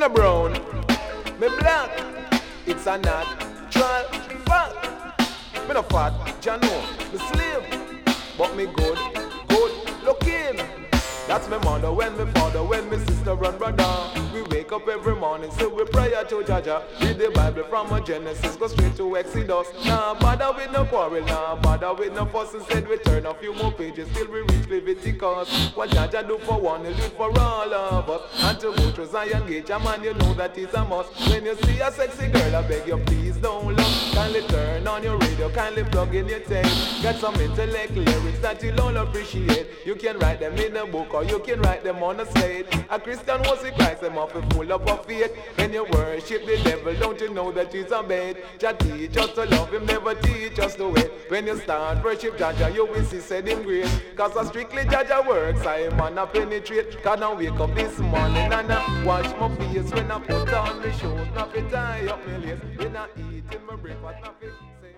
a brown, me black. It's a natural fact. Me no fat, ya know, me slim, but me good looking. That's my mother, when my father, when my sister and brother. We wake up every morning, say we pray to Jaja. Read the Bible from a Genesis, go straight to Exodus. Nah bother with no quarrel, nah bother with no fuss. Instead we turn a few more pages till we reach Leviticus. What Jaja do for one, he'll do it for all of us. And to go through Zion Gate, a man, you know that it's a must. When you see a sexy girl, I beg you please don't look. Kindly turn on your radio, kindly plug in your tape. Get some intellect lyrics that you'll all appreciate. You can write them in a book or you can write them on a slate. A Christian was in Christ, them up full up of faith. When you worship the devil, don't you know that he's a bait? Jah teach us to love him, never teach us to wait. When you start worship Jaja, you will see said him great. Cause a strictly Jaja works, I man a penetrate. Cause I wake up this morning and I wash my face. When I put on my shoes, not fit tie up my lace. When I eat in my breakfast, not fit say